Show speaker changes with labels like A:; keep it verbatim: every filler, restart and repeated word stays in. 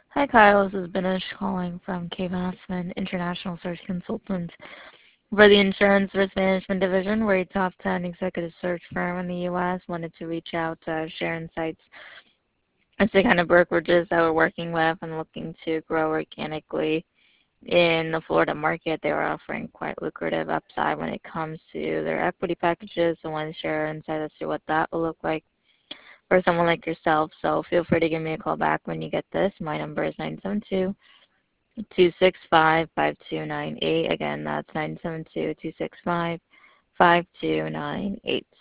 A: Hi, Kyle. This is Binish calling from Cave Aspen International Search Consultant for the Insurance Risk Management Division. We're a top ten executive search firm in the U S. Wanted to reach out to share insights as to kind of brokerages that we're working with and looking to grow organically in the Florida market. They were offering quite lucrative upside when it comes to their equity packages. So I want to share insight as to what that will look like for someone like yourself. So feel free to give me a call back when you get this. My number is nine seven two, two six five, five two nine eight. Again, that's nine seven two, two six five, five two nine eight.